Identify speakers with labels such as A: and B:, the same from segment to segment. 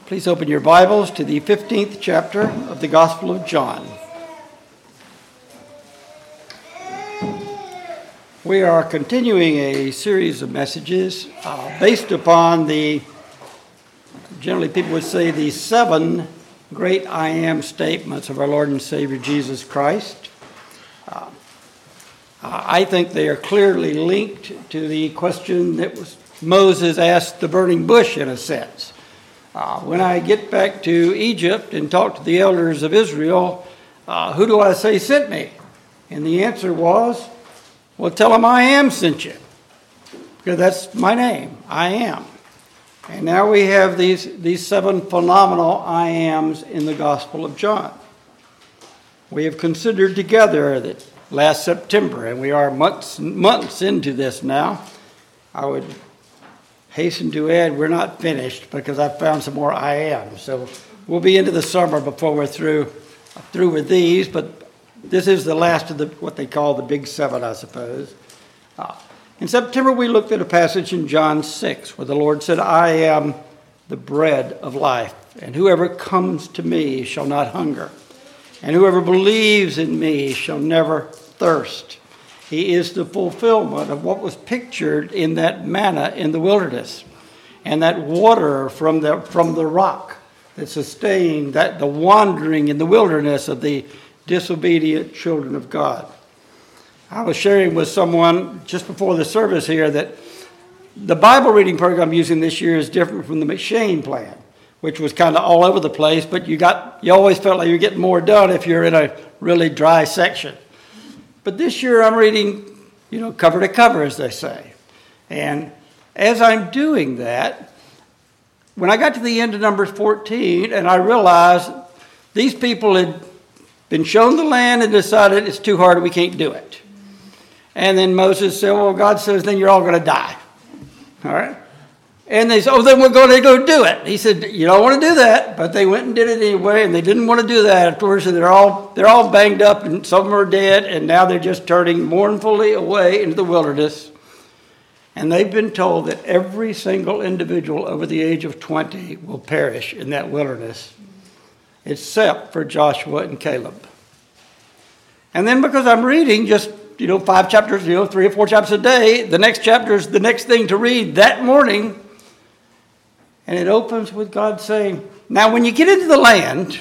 A: Please open your Bibles to the 15th chapter of the Gospel of John. We are continuing a series of messages based upon generally people would say, the 7 great I am statements of our Lord and Savior Jesus Christ. I think they are clearly linked to the question that Moses asked the burning bush, in a sense. When I get back to Egypt and talk to the elders of Israel, who do I say sent me? And the answer was, well, tell them I am sent you. Because that's my name, I am. And now we have these 7 phenomenal I ams in the Gospel of John. We have considered together that last September, and we are months into this now. I would hasten to add, we're not finished because I found some more I am. So we'll be into the summer before we're through with these, but this is the last of what they call the big 7, I suppose. In September, we looked at a passage in John 6 where the Lord said, I am the bread of life, and whoever comes to me shall not hunger, and whoever believes in me shall never thirst. He is the fulfillment of what was pictured in that manna in the wilderness, and that water from the rock that sustained the wandering in the wilderness of the disobedient children of God. I was sharing with someone just before the service here that the Bible reading program I'm using this year is different from the McShane plan, which was kind of all over the place, but you always felt like you're getting more done if you're in a really dry section. But this year I'm reading, cover to cover, as they say. And as I'm doing that, when I got to the end of Numbers 14, and I realized these people had been shown the land and decided it's too hard, we can't do it. And then Moses said, well, God says, then you're all going to die. All right? And they said, then we're going to go do it. He said, you don't want to do that. But they went and did it anyway, and they didn't want to do that. Of course, they're all banged up, and some of them are dead, and now they're just turning mournfully away into the wilderness. And they've been told that every single individual over the age of 20 will perish in that wilderness, except for Joshua and Caleb. And then because I'm reading just 5 chapters, 3 or 4 chapters a day, the next chapter is the next thing to read that morning. And it opens with God saying, now when you get into the land,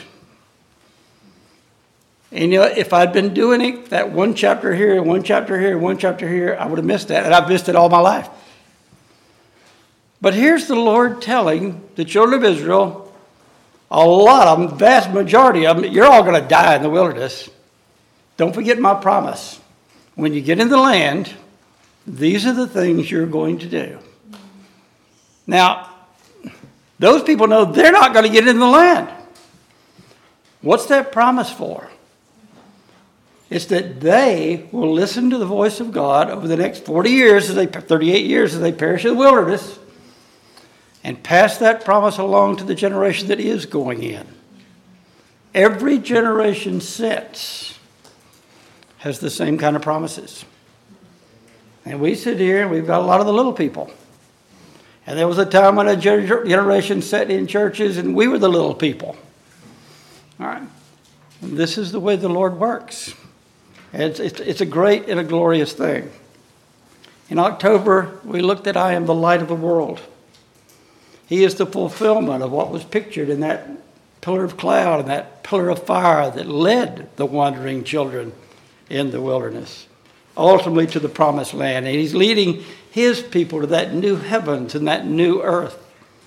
A: and if I'd been doing it, that 1 chapter here, 1 chapter here, 1 chapter here, I would have missed that. And I've missed it all my life. But here's the Lord telling the children of Israel, a lot of them, vast majority of them, you're all going to die in the wilderness. Don't forget my promise. When you get in the land, these are the things you're going to do. Now, those people know they're not going to get in the land. What's that promise for? It's that they will listen to the voice of God over the next 38 years as they perish in the wilderness, and pass that promise along to the generation that is going in. Every generation since has the same kind of promises. And we sit here and we've got a lot of the little people. And there was a time when a generation sat in churches and we were the little people. All right. And this is the way the Lord works. It's a great and a glorious thing. In October, we looked at I am the light of the world. He is the fulfillment of what was pictured in that pillar of cloud and that pillar of fire that led the wandering children in the wilderness, ultimately to the promised land. And he's leading his people to that new heavens and that new earth.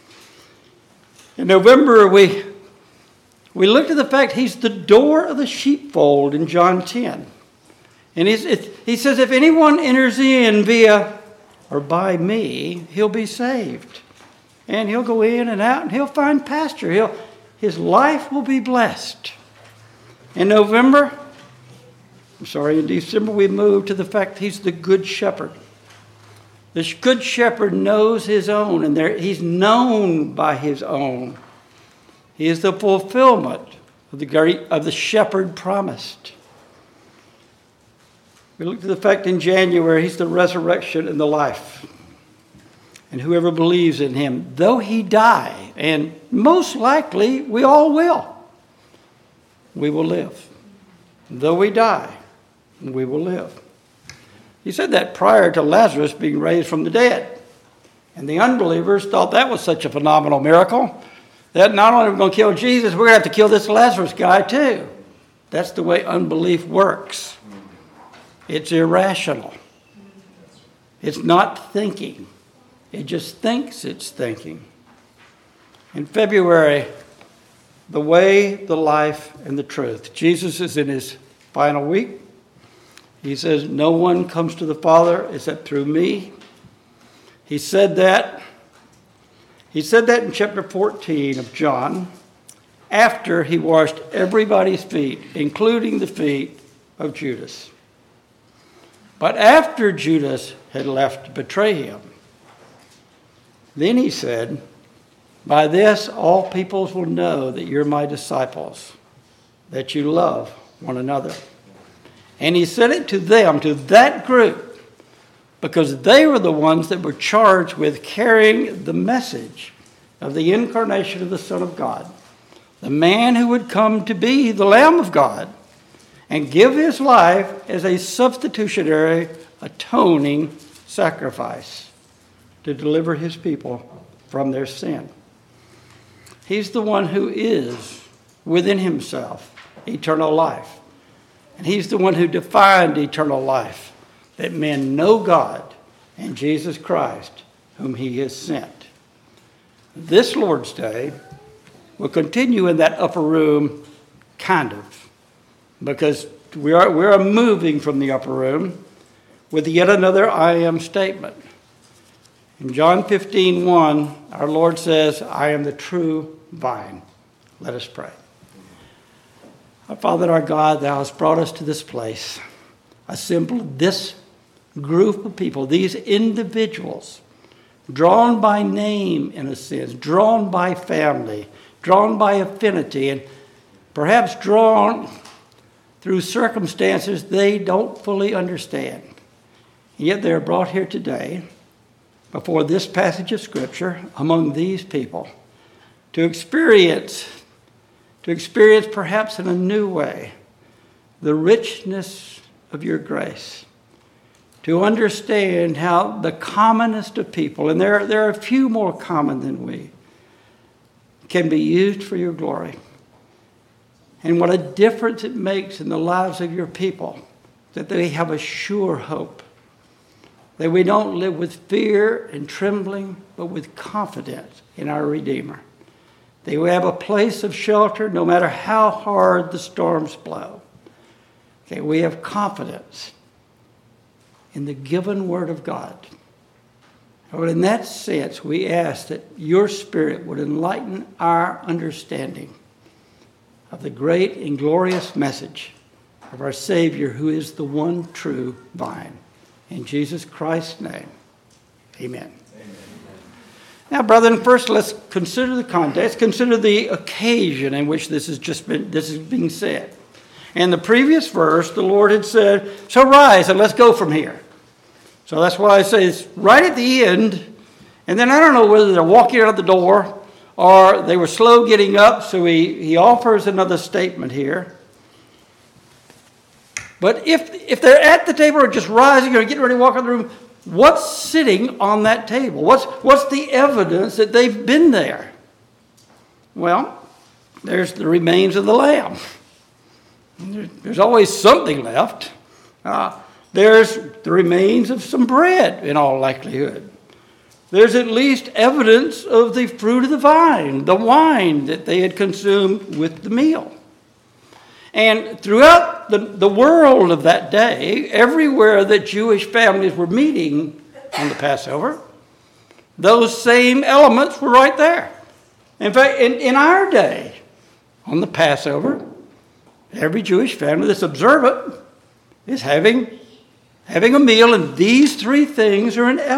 A: In November, we looked at the fact he's the door of the sheepfold in John 10. And he says, if anyone enters in via or by me, he'll be saved. And he'll go in and out and he'll find pasture. His life will be blessed. In December, we moved to the fact he's the good shepherd. The good shepherd knows his own, and he's known by his own. He is the fulfillment of the shepherd promised. We looked at the fact in January, he's the resurrection and the life. And whoever believes in him, though he die, and most likely we all will, we will live. Though we die, we will live. He said that prior to Lazarus being raised from the dead. And the unbelievers thought that was such a phenomenal miracle that not only are we going to kill Jesus, we're going to have to kill this Lazarus guy too. That's the way unbelief works. It's irrational. It's not thinking. It just thinks it's thinking. In February, the way, the life, and the truth. Jesus is in his final week. He says, no one comes to the Father except through me. He said that in chapter 14 of John, after he washed everybody's feet, including the feet of Judas. But after Judas had left to betray him, then he said, by this all peoples will know that you're my disciples, that you love one another. And he said it to them, to that group, because they were the ones that were charged with carrying the message of the incarnation of the Son of God, the man who would come to be the Lamb of God and give his life as a substitutionary, atoning sacrifice to deliver his people from their sin. He's the one who is within himself eternal life. And he's the one who defined eternal life, that men know God and Jesus Christ, whom he has sent. This Lord's Day will continue in that upper room, kind of, because we are moving from the upper room with yet another I am statement. In John 15:1, our Lord says, I am the true vine. Let us pray. Our Father, our God, thou hast brought us to this place, assembled this group of people, these individuals, drawn by name in a sense, drawn by family, drawn by affinity, and perhaps drawn through circumstances they don't fully understand. And yet they are brought here today before this passage of Scripture among these people to experience perhaps in a new way the richness of your grace, to understand how the commonest of people, and there are a few more common than we, can be used for your glory. And what a difference it makes in the lives of your people, that they have a sure hope, that we don't live with fear and trembling, but with confidence in our Redeemer. That we have a place of shelter no matter how hard the storms blow. Okay, we have confidence in the given Word of God. Lord, in that sense, we ask that your Spirit would enlighten our understanding of the great and glorious message of our Savior, who is the one true vine. In Jesus Christ's name, amen. Now, brethren, first let's consider the context, consider the occasion in which this is being said. In the previous verse, the Lord had said, so rise and let's go from here. So that's why I say it's right at the end. And then I don't know whether they're walking out the door or they were slow getting up, so he offers another statement here. But if they're at the table or just rising or getting ready to walk out of the room, what's sitting on that table? What's the evidence that they've been there? Well, there's the remains of the lamb. There's always something left. There's the remains of some bread, in all likelihood. There's at least evidence of the fruit of the vine, the wine that they had consumed with the meal. And throughout the world of that day, everywhere that Jewish families were meeting on the Passover, those same elements were right there. In fact, in our day, on the Passover, every Jewish family that's observant is having a meal, and these three things are in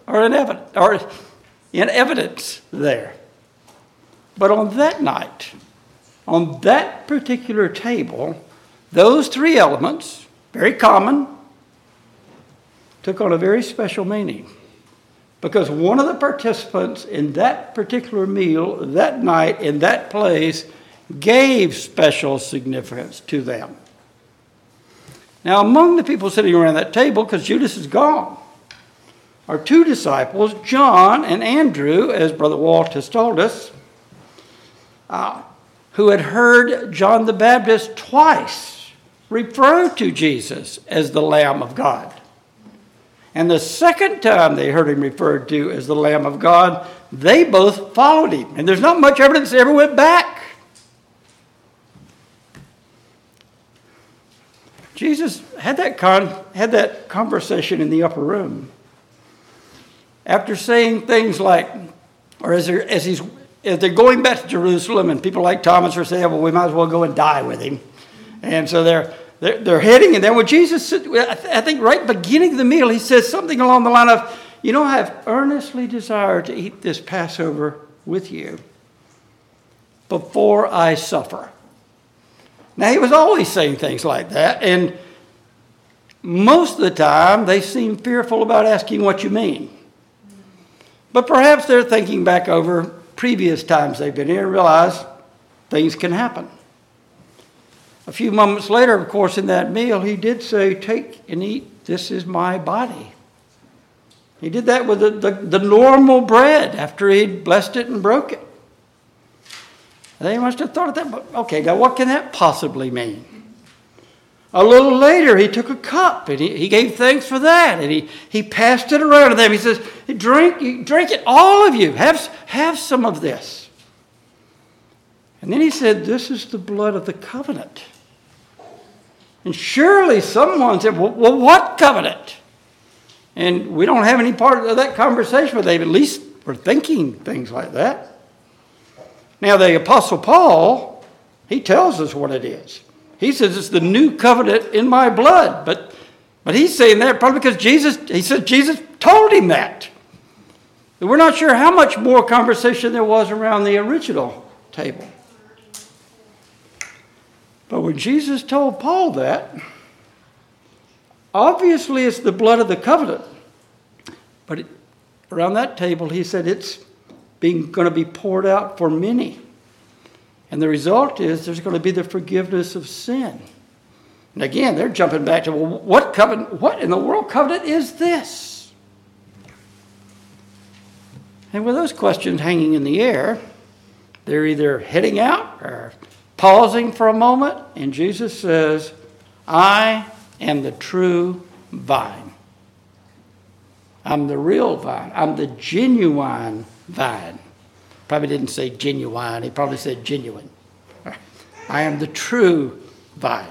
A: evidence there. But on that night, on that particular table, those three elements, very common, took on a very special meaning. Because one of the participants in that particular meal, that night, in that place, gave special significance to them. Now, among the people sitting around that table, because Judas is gone, are two disciples, John and Andrew, as Brother Walt has told us, who had heard John the Baptist twice refer to Jesus as the Lamb of God. And the second time they heard him referred to as the Lamb of God, they both followed him. And there's not much evidence they ever went back. Jesus had that conversation in the upper room. After saying things like, or as they're going back to Jerusalem, and people like Thomas are saying, well, we might as well go and die with him. And so they're heading, and then when Jesus, I think right beginning of the meal, he says something along the line of, I have earnestly desired to eat this Passover with you before I suffer. Now, he was always saying things like that, and most of the time, they seem fearful about asking what you mean. But perhaps they're thinking back over previous times they've been here and realize things can happen. A few moments later, of course, in that meal, he did say, take and eat, this is my body. He did that with the normal bread after he'd blessed it and broke it. They must have thought of that, but okay, now what can that possibly mean? A little later, he took a cup and he gave thanks for that, and he passed it around to them. He says, drink it, all of you, have some of this. And then he said, this is the blood of the covenant. And surely someone said, well, what covenant? And we don't have any part of that conversation, but they at least were thinking things like that. Now, the Apostle Paul, he tells us what it is. He says it's the new covenant in my blood. But he's saying that probably because Jesus told him that. We're not sure how much more conversation there was around the original table. But when Jesus told Paul that, obviously it's the blood of the covenant. But around that table, he said it's going to be poured out for many. And the result is there's going to be the forgiveness of sin. And again, they're jumping back to, well, what covenant? What in the world covenant is this? And with those questions hanging in the air, they're either heading out or pausing for a moment, and Jesus says, I am the true vine. I'm the real vine. I'm the genuine vine. Probably didn't say genuine. He probably said genuine. I am the true vine.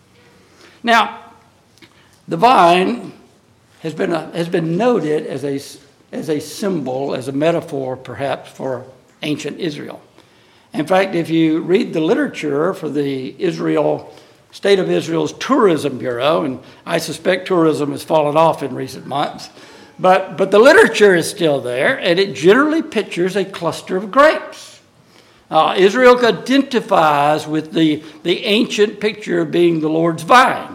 A: Now, the vine has been noted as a symbol, as a metaphor, perhaps, for ancient Israel. In fact, if you read the literature for the State of Israel's Tourism Bureau, and I suspect tourism has fallen off in recent months, but the literature is still there, and it generally pictures a cluster of grapes. Israel identifies with the ancient picture of being the Lord's vine.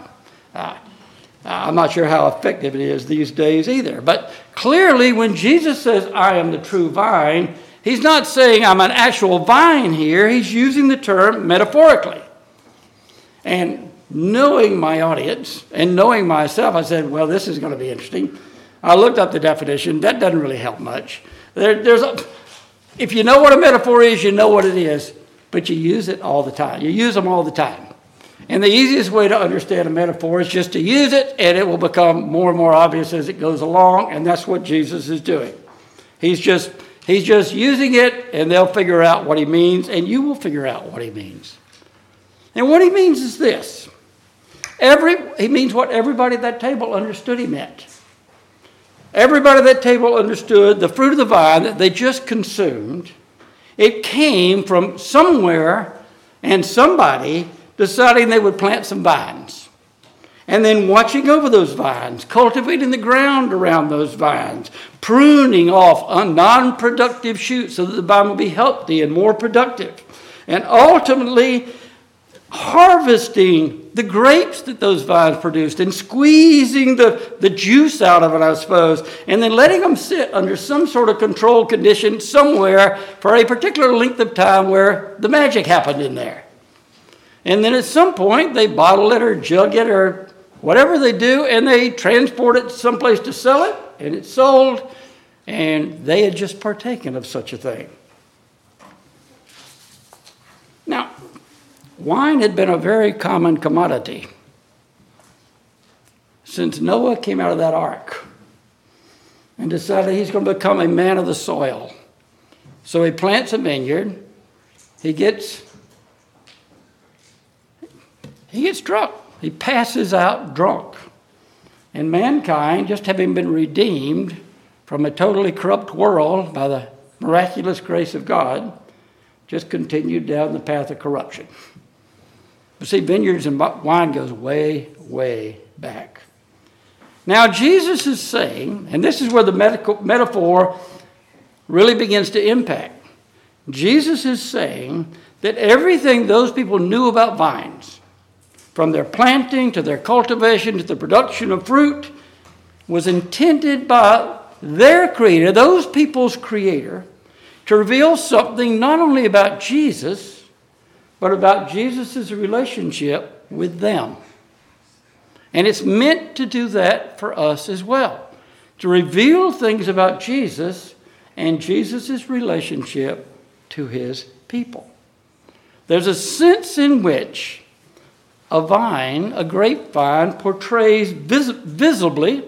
A: I'm not sure how effective it is these days either, but clearly when Jesus says, I am the true vine, he's not saying I'm an actual vine here. He's using the term metaphorically. And knowing my audience and knowing myself, I said, well, this is going to be interesting. I looked up the definition. That doesn't really help much. If you know what a metaphor is, you know what it is, but you use it all the time. You use them all the time. And the easiest way to understand a metaphor is just to use it, and it will become more and more obvious as it goes along, and that's what Jesus is doing. He's just using it, and they'll figure out what he means, and you will figure out what he means. And what he means is this. He means what everybody at that table understood he meant. Everybody at that table understood the fruit of the vine that they just consumed. It came from somewhere and somebody deciding they would plant some vines. And then watching over those vines, cultivating the ground around those vines, pruning off non-productive shoots so that the vine will be healthy and more productive. And ultimately harvesting the grapes that those vines produced and squeezing the juice out of it, I suppose, and then letting them sit under some sort of controlled condition somewhere for a particular length of time where the magic happened in there. And then at some point, they bottle it or jug it or whatever they do, and they transport it someplace to sell it, and it's sold, and they had just partaken of such a thing. Now, wine had been a very common commodity since Noah came out of that ark and decided he's going to become a man of the soil. So he plants a vineyard. He gets drunk. He passes out drunk. And mankind, just having been redeemed from a totally corrupt world by the miraculous grace of God, just continued down the path of corruption. But see, vineyards and wine goes way, way back. Now, Jesus is saying, and this is where the metaphor really begins to impact. Jesus is saying that everything those people knew about vines, from their planting to their cultivation to the production of fruit, was intended by their creator, those people's creator, to reveal something not only about Jesus, but about Jesus' relationship with them. And it's meant to do that for us as well, to reveal things about Jesus and Jesus' relationship to his people. There's a sense in which a vine, a grapevine, portrays visibly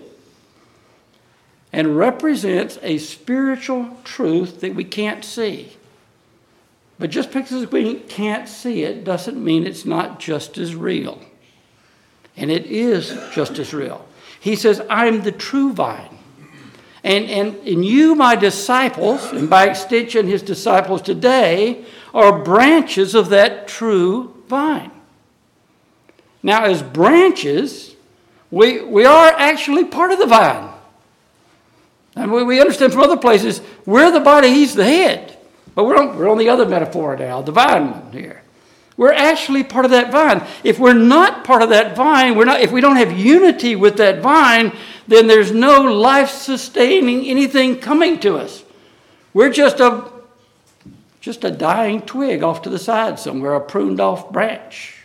A: and represents a spiritual truth that we can't see. But just because we can't see it doesn't mean it's not just as real. And it is just as real. He says, I'm the true vine. And you, my disciples, and by extension his disciples today, are branches of that true vine. Now, as branches, we are actually part of the vine. And we understand from other places, we're the body, he's the head. But we're on the other metaphor now, the vine one here. We're actually part of that vine. If we're not part of that vine, if we don't have unity with that vine, then there's no life-sustaining anything coming to us. We're just a dying twig off to the side somewhere, a pruned-off branch.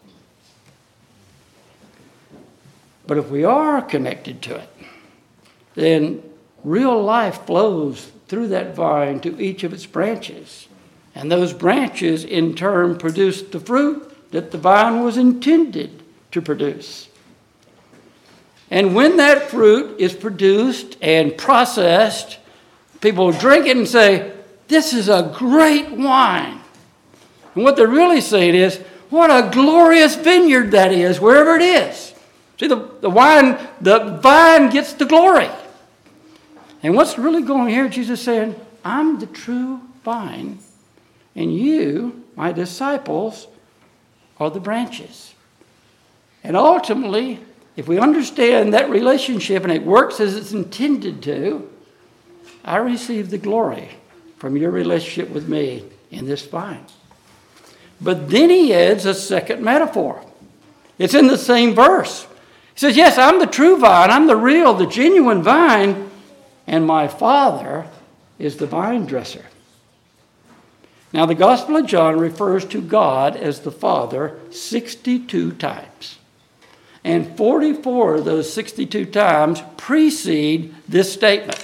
A: But if we are connected to it, then real life flows through that vine to each of its branches. And those branches, in turn, produce the fruit that the vine was intended to produce. And when that fruit is produced and processed, people drink it and say, this is a great wine. And what they're really saying is, what a glorious vineyard that is, wherever it is. See, the vine gets the glory. And what's really going on here, Jesus is saying, I'm the true vine, and you, my disciples, are the branches. And ultimately, if we understand that relationship and it works as it's intended to, I receive the glory from your relationship with me in this vine. But then he adds a second metaphor. It's in the same verse. He says, yes, I'm the true vine. I'm the real, the genuine vine. And my Father is the vine dresser. Now, the Gospel of John refers to God as the Father 62 times. And 44 of those 62 times precede this statement.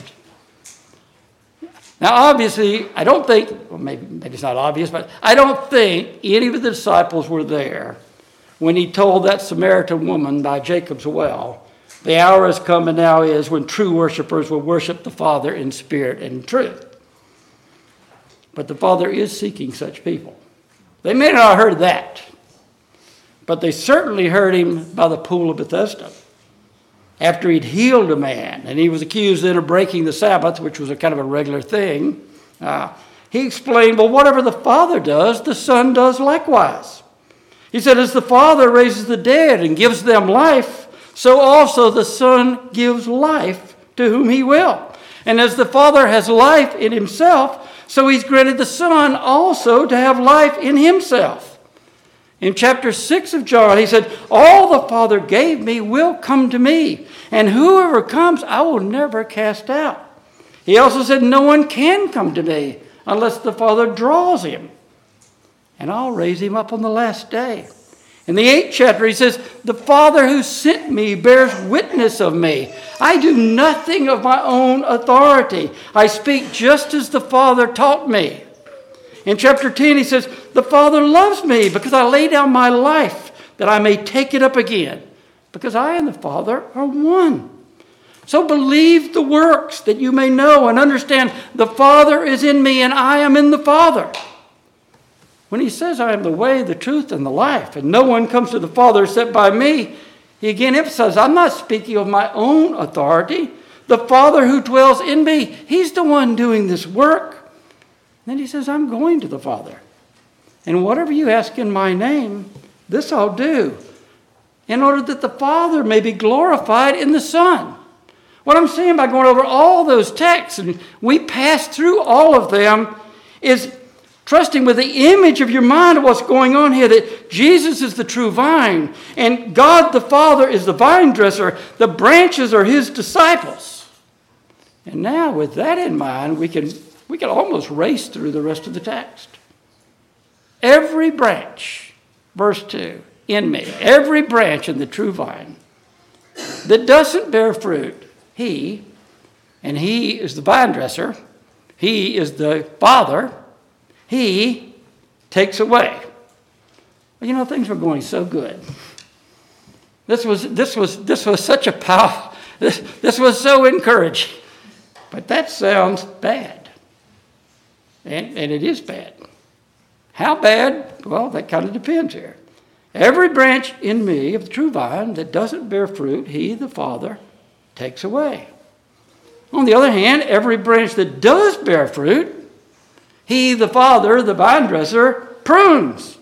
A: Now, obviously, I don't think, well, maybe it's not obvious, but I don't think any of the disciples were there when he told that Samaritan woman by Jacob's well, the hour has come and now is when true worshipers will worship the Father in spirit and in truth. But the Father is seeking such people. They may not have heard that, but they certainly heard him by the pool of Bethesda. After he'd healed a man, and he was accused then of breaking the Sabbath, which was a kind of a regular thing, he explained, well, whatever the Father does, the Son does likewise. He said, as the Father raises the dead and gives them life, so also the Son gives life to whom he will. And as the Father has life in himself, so he's granted the Son also to have life in himself. In chapter 6 of John, he said, all the Father gave me will come to me, and whoever comes I will never cast out. He also said, no one can come to me unless the Father draws him, and I'll raise him up on the last day. In the 8th chapter, he says, the Father who sent me bears witness of me. I do nothing of my own authority. I speak just as the Father taught me. In chapter 10, he says, the Father loves me because I lay down my life that I may take it up again, because I and the Father are one. So believe the works that you may know and understand the Father is in me and I am in the Father. When he says, I am the way, the truth, and the life, and no one comes to the Father except by me, he again emphasizes, I'm not speaking of my own authority. The Father who dwells in me, he's the one doing this work. Then he says, I'm going to the Father. And whatever you ask in my name, this I'll do, in order that the Father may be glorified in the Son. What I'm saying by going over all those texts, and we pass through all of them, is trusting with the image of your mind of what's going on here, that Jesus is the true vine, and God the Father is the vine dresser. The branches are his disciples. And now with that in mind, we can almost race through the rest of the text. Every branch, verse 2, in me, every branch in the true vine that doesn't bear fruit, he is the vine dresser, he is the Father, he takes away. Well, things were going so good. This was such a power. This was so encouraging. But that sounds bad. And it is bad. How bad? Well, that kind of depends here. Every branch in me of the true vine that doesn't bear fruit, he, the Father, takes away. On the other hand, every branch that does bear fruit, he, the Father, the vine dresser, prunes.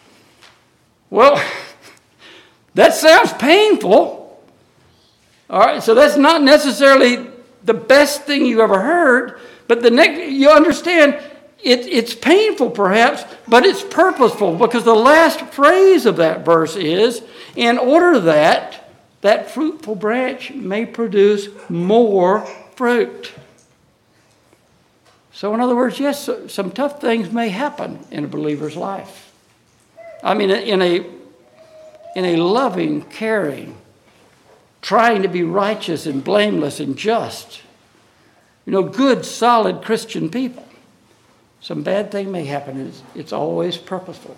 A: Well, that sounds painful. All right, so that's not necessarily the best thing you ever heard, but you understand it's painful perhaps, but it's purposeful, because the last phrase of that verse is, in order that fruitful branch may produce more fruit. So in other words, yes, some tough things may happen in a believer's life. I mean, in a loving, caring, trying to be righteous and blameless and just, good, solid Christian people. Some bad thing may happen. It's always purposeful.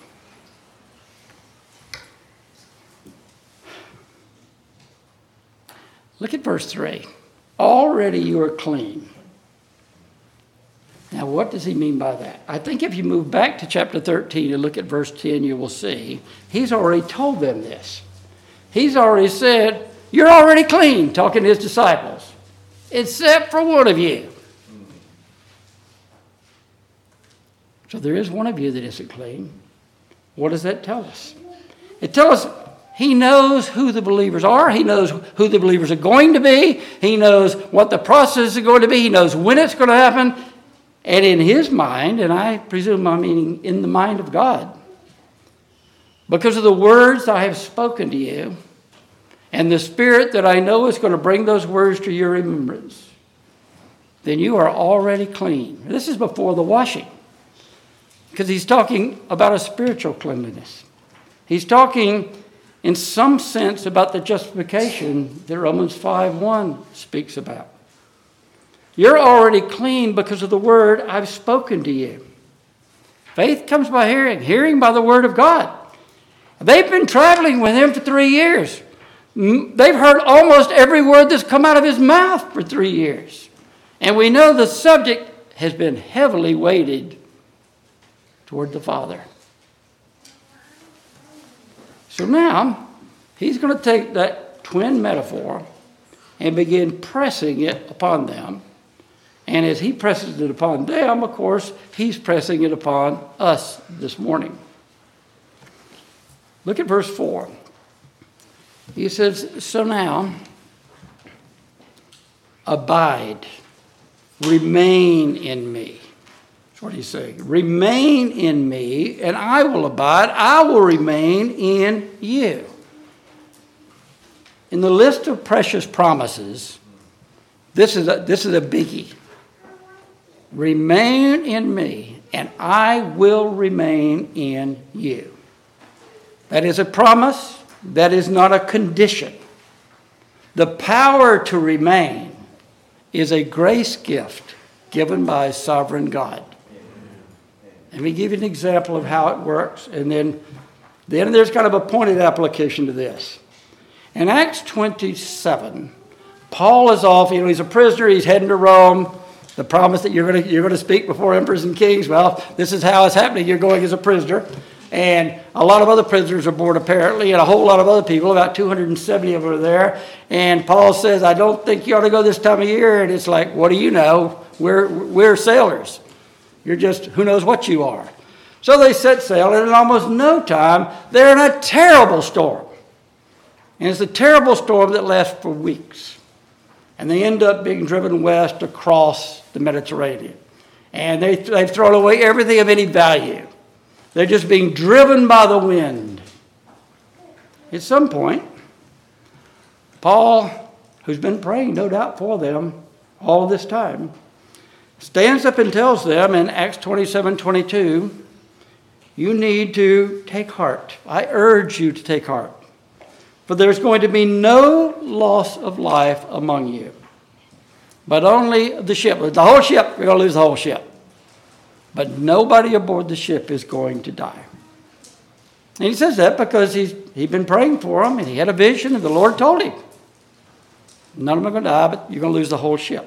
A: Look at verse 3. Already you are clean. Now, what does he mean by that? I think if you move back to chapter 13 and look at verse 10, you will see he's already told them this. He's already said, you're already clean, talking to his disciples, except for one of you. So there is one of you that isn't clean. What does that tell us? It tells us he knows who the believers are. He knows who the believers are going to be. He knows what the process is going to be. He knows when it's going to happen. And in his mind, and I presume I'm meaning in the mind of God, because of the words I have spoken to you, and the Spirit that I know is going to bring those words to your remembrance, then you are already clean. This is before the washing, because he's talking about a spiritual cleanliness. He's talking in some sense about the justification that Romans 5:1 speaks about. You're already clean because of the word I've spoken to you. Faith comes by hearing, hearing by the word of God. They've been traveling with him for 3 years. They've heard almost every word that's come out of his mouth for 3 years. And we know the subject has been heavily weighted toward the Father. So now, he's going to take that twin metaphor and begin pressing it upon them. And as he presses it upon them, of course, he's pressing it upon us this morning. Look at verse 4. He says, so now, abide, remain in me. That's what he's saying. Remain in me, and I will abide. I will remain in you. In the list of precious promises, this is a biggie. Remain in me, and I will remain in you. That is a promise. That is not a condition. The power to remain is a grace gift given by a sovereign God. Let me give you an example of how it works, and then there's kind of a pointed application to this. In Acts 27, Paul is off. He's a prisoner. He's heading to Rome. The promise that you're going to speak before emperors and kings. Well, this is how it's happening. You're going as a prisoner. And a lot of other prisoners are aboard, apparently, and a whole lot of other people, about 270 of them are there. And Paul says, I don't think you ought to go this time of year. And it's like, what do you know? We're sailors. You're just, who knows what you are. So they set sail, and in almost no time, they're in a terrible storm. And it's a terrible storm that lasts for weeks. And they end up being driven west across the Mediterranean. And they've thrown away everything of any value. They're just being driven by the wind. At some point, Paul, who's been praying, no doubt, for them all this time, stands up and tells them in Acts 27:22, you need to take heart. I urge you to take heart. For there's going to be no loss of life among you, but only the ship. The whole ship, we're going to lose the whole ship. But nobody aboard the ship is going to die. And he says that because he'd been praying for them, and he had a vision, and the Lord told him, none of them are going to die, but you're going to lose the whole ship.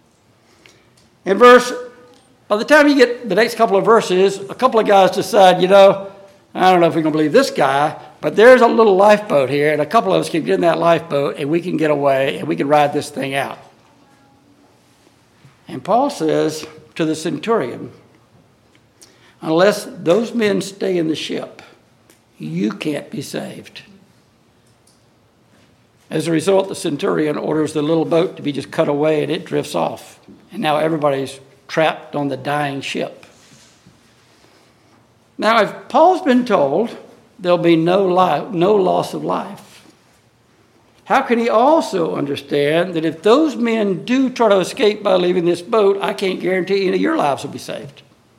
A: By the time you get the next couple of verses, a couple of guys decide, I don't know if we're going to believe this guy, but there's a little lifeboat here, and a couple of us can get in that lifeboat, and we can get away, and we can ride this thing out. And Paul says to the centurion, unless those men stay in the ship, you can't be saved. As a result, the centurion orders the little boat to be just cut away, and it drifts off. And now everybody's trapped on the dying ship. Now, if Paul's been told there'll be no loss of life, how can he also understand that if those men do try to escape by leaving this boat, I can't guarantee any of your lives will be saved?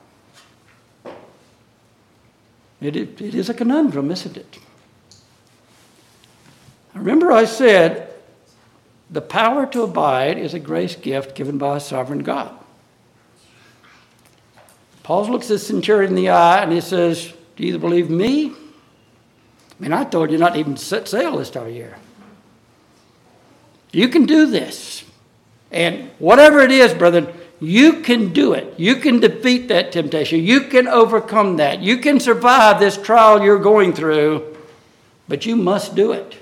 A: It is a conundrum, isn't it? Remember I said the power to abide is a grace gift given by a sovereign God. Paul looks the centurion in the eye and he says, do you believe me? I told you not to even set sail this time of year. You can do this. And whatever it is, brethren, you can do it. You can defeat that temptation. You can overcome that. You can survive this trial you're going through, but you must do it.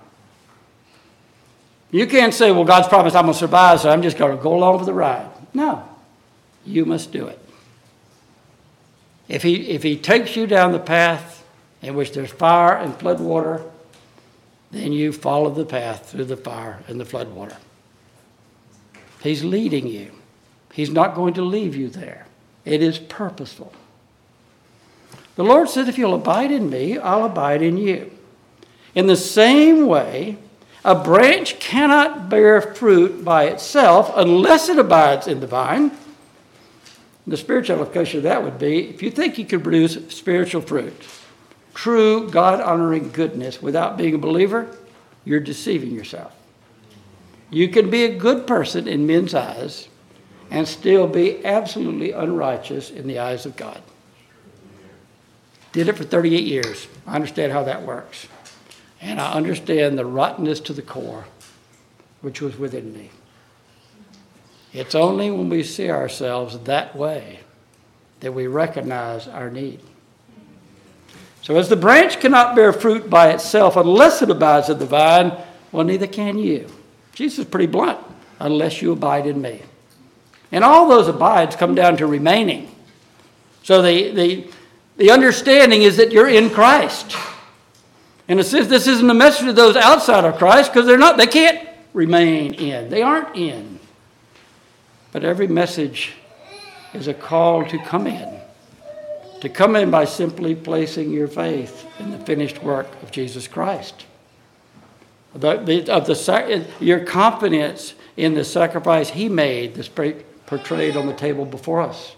A: You can't say, well, God's promised I'm going to survive, so I'm just going to go along for the ride. No, you must do it. If he takes you down the path in which there's fire and flood water, then you follow the path through the fire and the flood water. He's leading you. He's not going to leave you there. It is purposeful. The Lord said, if you'll abide in me, I'll abide in you. In the same way, a branch cannot bear fruit by itself unless it abides in the vine. The spiritual application of that would be, if you think you can produce spiritual fruit, true God-honoring goodness without being a believer, you're deceiving yourself. You can be a good person in men's eyes and still be absolutely unrighteous in the eyes of God. Did it for 38 years. I understand how that works. And I understand the rottenness to the core, which was within me. It's only when we see ourselves that way that we recognize our need. So as the branch cannot bear fruit by itself unless it abides in the vine, well, neither can you. Jesus is pretty blunt, unless you abide in me. And all those abides come down to remaining. So the understanding is that you're in Christ. In a sense, this isn't a message to those outside of Christ because they can't remain in. They aren't in. But every message is a call to come in. To come in by simply placing your faith in the finished work of Jesus Christ. Your confidence in the sacrifice he made that's portrayed on the table before us.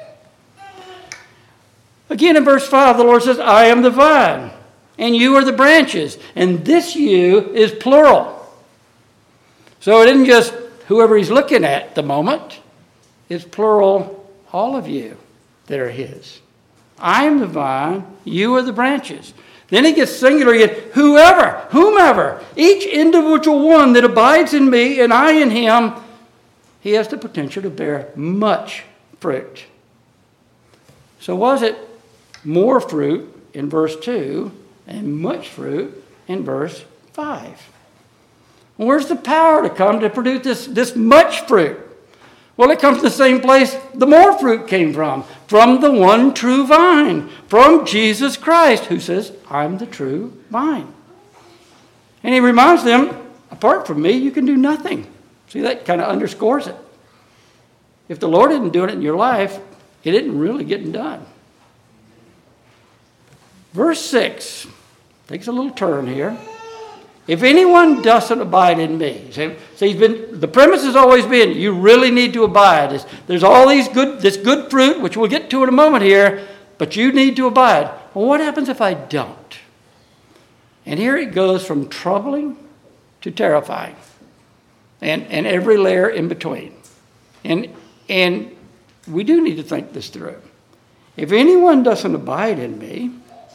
A: Again in verse 5, the Lord says, I am the vine, and you are the branches. And this you is plural. So it isn't just whoever he's looking at the moment. It's plural, all of you that are his. I am the vine, you are the branches. Then he gets singular again, whomever, each individual one that abides in me and I in him, he has the potential to bear much fruit. So was it more fruit in verse 2 and much fruit in verse 5? Where's the power to come to produce this much fruit? Well, it comes from the same place the more fruit came from the one true vine, from Jesus Christ, who says, I'm the true vine. And he reminds them, apart from me, you can do nothing. See, that kind of underscores it. If the Lord isn't doing it in your life, it isn't really getting done. Verse 6 takes a little turn here. If anyone doesn't abide in me, the premise has always been you really need to abide. There's all this good fruit, which we'll get to in a moment here, but you need to abide. Well, what happens if I don't? And here it goes from troubling to terrifying, and every layer in between. And we do need to think this through. If anyone doesn't abide in me,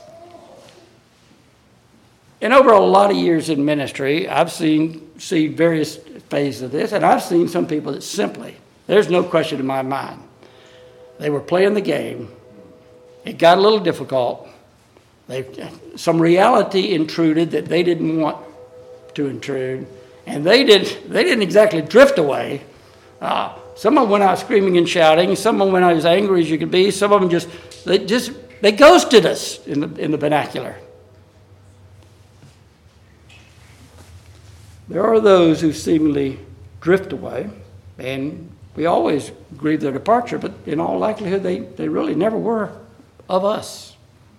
A: and over a lot of years in ministry, I've seen various phases of this, and I've seen some people that simply, there's no question in my mind, they were playing the game. It got a little difficult. Some reality intruded that they didn't want to intrude, and they didn't exactly drift away. Some of them went out screaming and shouting. Some of them went out as angry as you could be. Some of them they ghosted us in the vernacular. There are those who seemingly drift away, and we always grieve their departure, but in all likelihood, they really never were of us.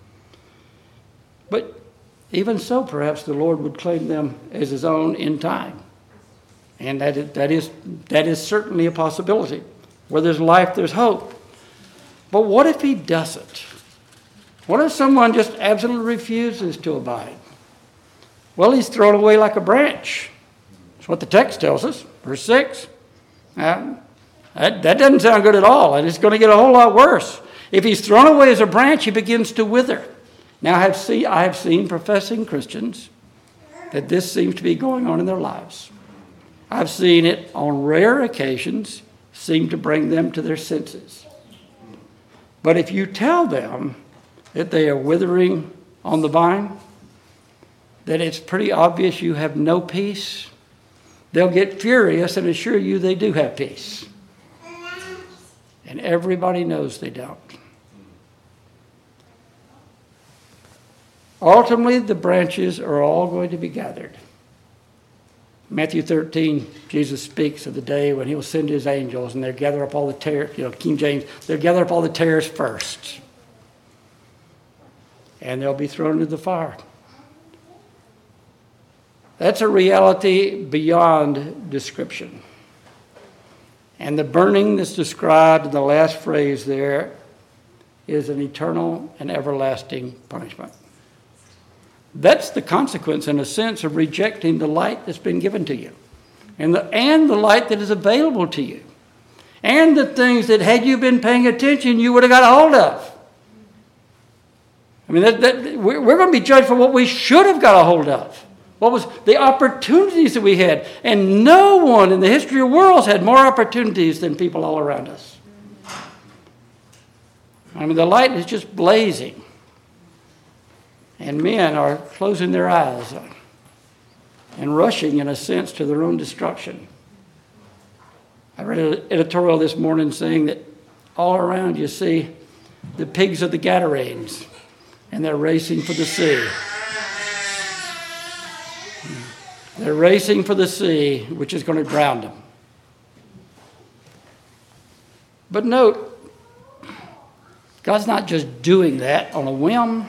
A: But even so, perhaps the Lord would claim them as his own in time. And that is certainly a possibility. Where there's life, there's hope. But what if he doesn't? What if someone just absolutely refuses to abide? Well, he's thrown away like a branch. That's what the text tells us, verse 6. That doesn't sound good at all, and it's going to get a whole lot worse. If he's thrown away as a branch, he begins to wither. Now, I have seen professing Christians that this seems to be going on in their lives. I've seen it on rare occasions seem to bring them to their senses. But if you tell them that they are withering on the vine, that it's pretty obvious you have no peace, they'll get furious and assure you they do have peace. And everybody knows they don't. Ultimately, the branches are all going to be gathered. Matthew 13, Jesus speaks of the day when he will send his angels and they'll gather up all the tares, King James, they'll gather up all the tares first. And they'll be thrown into the fire. That's a reality beyond description. And the burning that's described in the last phrase there is an eternal and everlasting punishment. That's the consequence, in a sense, of rejecting the light that's been given to you. And the light that is available to you. And the things that, had you been paying attention, you would have got a hold of. I mean, we're going to be judged for what we should have got a hold of. What was the opportunities that we had. And no one in the history of worlds had more opportunities than people all around us. I mean, the light is just blazing. And men are closing their eyes and rushing, in a sense, to their own destruction. I read an editorial this morning saying that all around you see the pigs of the Gadarenes, and they're racing for the sea. They're racing for the sea, which is going to drown them. But note, God's not just doing that on a whim.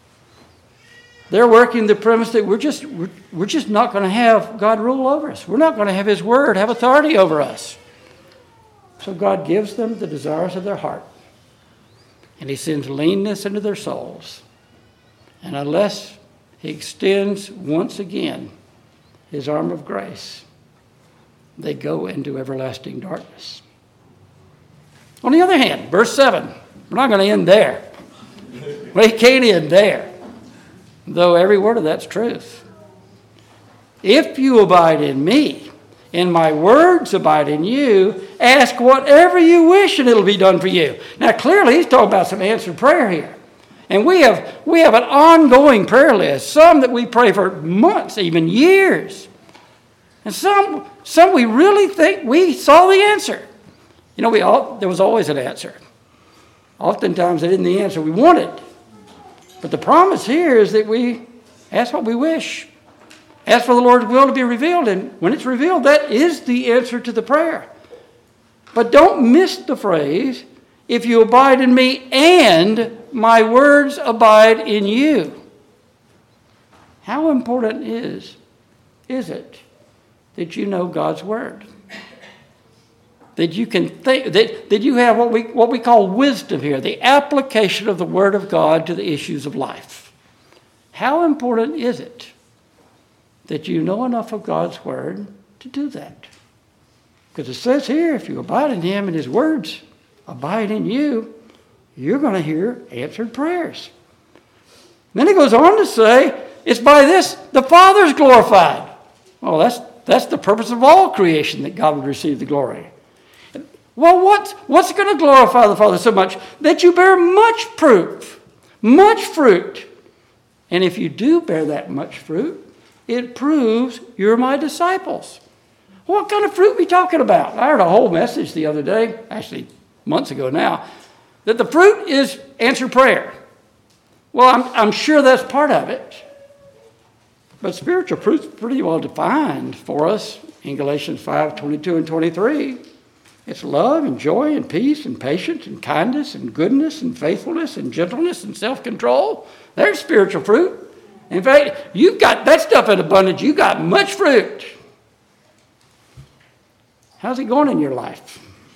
A: They're working the premise that we're just not going to have God rule over us. We're not going to have His Word have authority over us. So God gives them the desires of their heart. And He sends leanness into their souls. And unless He extends once again His arm of grace, they go into everlasting darkness. On the other hand, verse 7, we're not going to end there. We can't end there, though every word of that's truth. If you abide in me, and my words abide in you, ask whatever you wish and it'll be done for you. Now clearly he's talking about some answered prayer here. And we have an ongoing prayer list, some that we pray for months, even years. And some we really think we saw the answer. You know, there was always an answer. Oftentimes it isn't the answer we wanted. But the promise here is that we ask what we wish. Ask for the Lord's will to be revealed. And when it's revealed, that is the answer to the prayer. But don't miss the phrase, if you abide in me and my words abide in you. How important is it that you know God's word? That you can think, that you have what we call wisdom here, the application of the Word of God to the issues of life. How important is it that you know enough of God's Word to do that? Because it says here, if you abide in Him and His words abide in you, you're going to hear answered prayers. Then he goes on to say, it's by this the Father's glorified. Well, that's the purpose of all creation, that God would receive the glory. Well, what's going to glorify the Father so much? That you bear much fruit. And if you do bear that much fruit, it proves you're my disciples. What kind of fruit are we talking about? I heard a whole message the other day, actually months ago now, that the fruit is answered prayer. Well, I'm sure that's part of it. But spiritual fruit's pretty well defined for us in Galatians 5:22 and 23. It's love and joy and peace and patience and kindness and goodness and faithfulness and gentleness and self-control. There's spiritual fruit. In fact, you've got that stuff in abundance. You've got much fruit. How's it going in your life?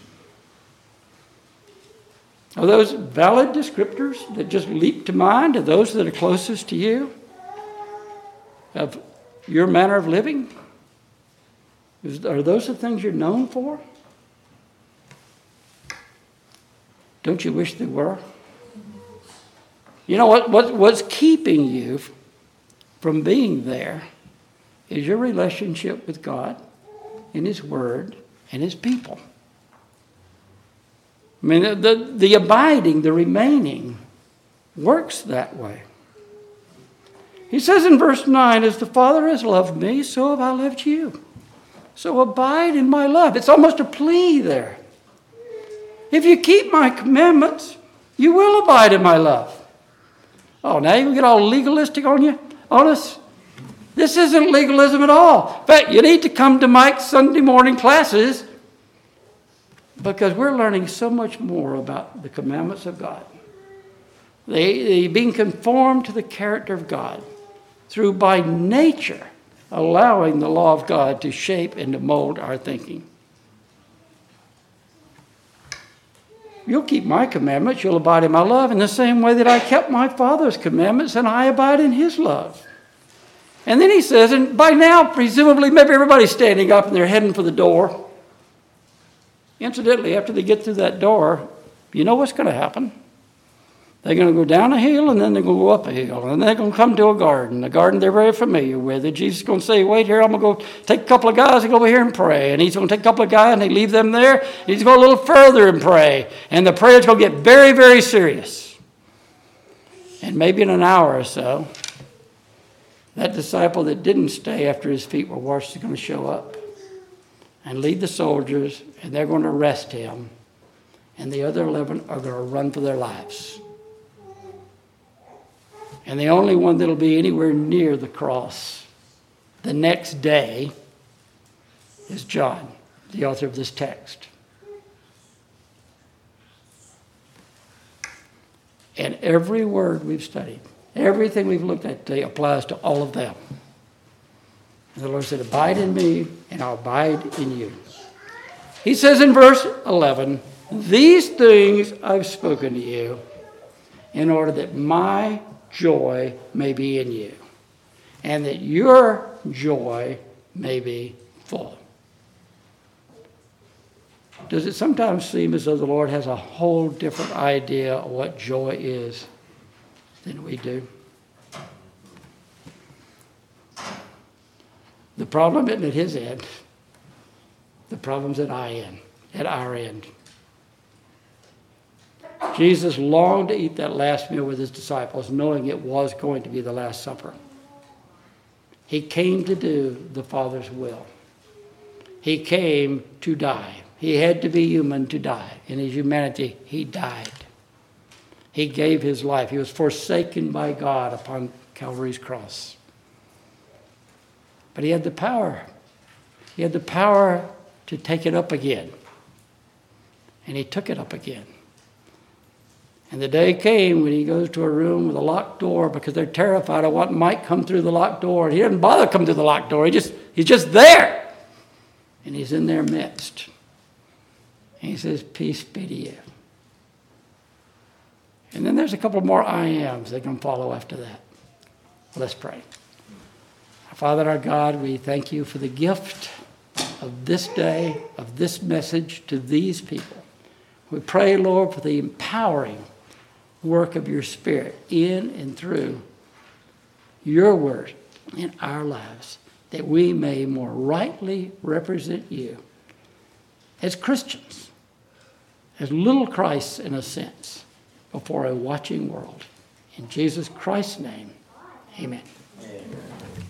A: Are those valid descriptors that just leap to mind to those that are closest to you of your manner of living? Are those the things you're known for? Don't you wish they were? You know what's keeping you from being there is your relationship with God and His Word and His people. I mean, the abiding, the remaining, works that way. He says in verse 9, as the Father has loved me, so have I loved you. So abide in my love. It's almost a plea there. If you keep my commandments, you will abide in my love. Oh, now you get all legalistic on us? This isn't legalism at all. In fact, you need to come to Mike's Sunday morning classes because we're learning so much more about the commandments of God. They being conformed to the character of God through by nature allowing the law of God to shape and to mold our thinking. You'll keep my commandments, you'll abide in my love in the same way that I kept my Father's commandments and I abide in His love. And then he says, and by now, presumably, maybe everybody's standing up and they're heading for the door. Incidentally, after they get through that door, you know what's going to happen? They're going to go down a hill and then they're going to go up a hill. And they're going to come to a garden they're very familiar with. And Jesus is going to say, wait here, I'm going to go take a couple of guys and go over here and pray. And he's going to take a couple of guys and they leave them there. He's going to go a little further and pray. And the prayer is going to get very, very serious. And maybe in an hour or so, that disciple that didn't stay after his feet were washed is going to show up and lead the soldiers, and they're going to arrest him. And the other 11 are going to run for their lives. And the only one that'll be anywhere near the cross the next day is John, the author of this text. And every word we've studied, everything we've looked at today applies to all of them. And the Lord said, abide in me, and I'll abide in you. He says in verse 11, these things I've spoken to you in order that my joy may be in you, and that your joy may be full. Does it sometimes seem as though the Lord has a whole different idea of what joy is than we do? The problem isn't at his end. The problem's at our end. Jesus longed to eat that last meal with his disciples, knowing it was going to be the Last Supper. He came to do the Father's will. He came to die. He had to be human to die. In his humanity, he died. He gave his life. He was forsaken by God upon Calvary's cross. But he had the power. He had the power to take it up again. And he took it up again. And the day came when he goes to a room with a locked door because they're terrified of what might come through the locked door. And he doesn't bother coming through the locked door. He's just there. And he's in their midst. And he says, peace be to you. And then there's a couple more I ams that can follow after that. Let's pray. Our Father, our God, we thank you for the gift of this day, of this message to these people. We pray, Lord, for the empowering work of your Spirit in and through your word in our lives, that we may more rightly represent you as Christians, as little Christs in a sense, before a watching world. In Jesus Christ's name, amen.